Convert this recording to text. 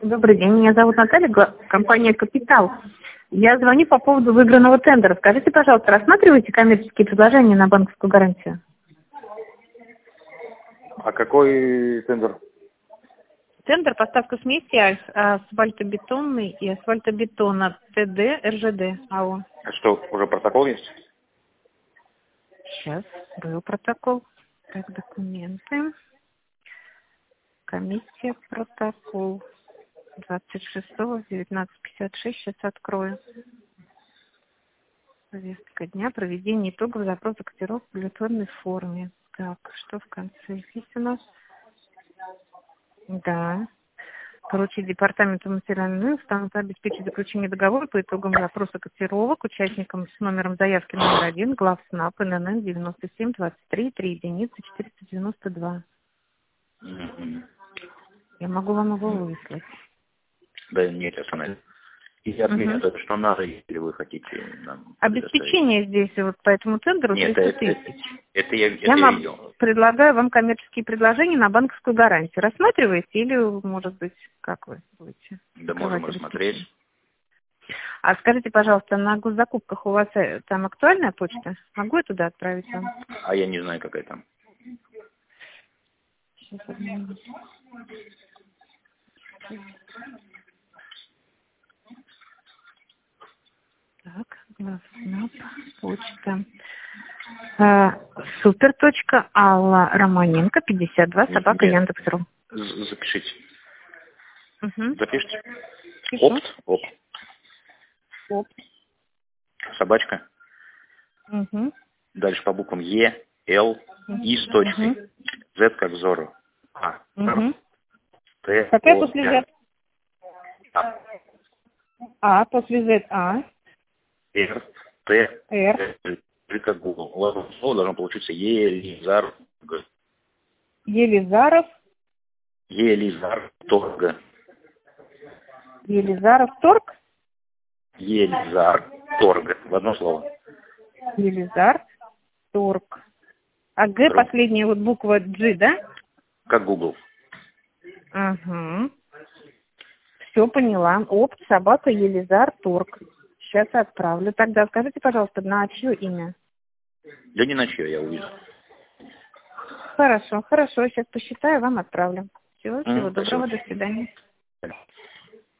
Добрый день, меня зовут Наталья, компания «Капитал». Я звоню по поводу выигранного тендера. Скажите, пожалуйста, рассматриваете коммерческие предложения на банковскую гарантию? А какой тендер? Тендер поставка смеси асфальтобетонной и асфальтобетона ТД РЖД АО. А что, уже протокол есть? Сейчас, был протокол. Так, документы. Комиссия, протокол. 26-го, 19:56, сейчас открою. Повестка дня, проведение итогов запроса котировок в электронной форме. Так, что в конце есть у нас? Да. Поручить департаменту материальных станут обеспечить заключение договора по итогам запроса котировок участникам с номером заявки номер 1, главснаб, ННН 97 23 3 единицы 492. Я могу вам его выслать. Да нет, остановись. И ответ, что надо, если вы хотите нам обеспечение здесь вот по этому тендеру 300 тысяч. Это я видел. Предлагаю вам коммерческие предложения на банковскую гарантию. Рассматриваете или, может быть, как вы будете? Да, можем рассмотреть. А скажите, пожалуйста, на госзакупках у вас там актуальная почта? Могу я туда отправить вам? А я не знаю, какая там. Сейчас, одну минуту. Так, главснаб, почта. Супер.Алла Романенко, 52, собака Яндекс.ру. Запишите. Угу. Запишите. Пишу. Опт. Собачка. Угу. Дальше по буквам Е, Л, И с точкой. Z как Зорро. Угу. Т, Какая О, после Z? После Z, Р, Т, Р. как Google. У вас слово должно получиться Елизар. Елизаров. Елизар Торга. Елизаров Торг. Елизар Торга. В одно слово. Елизар Торг. А Г последняя вот буква G, да? Как Google. Угу. Все поняла. Опт, собака, Елизар Торг. Сейчас отправлю. Тогда скажите, пожалуйста, на чье имя? Да не на чье, я увижу. Хорошо. Сейчас посчитаю, вам отправлю. Всего доброго, Спасибо. до свидания.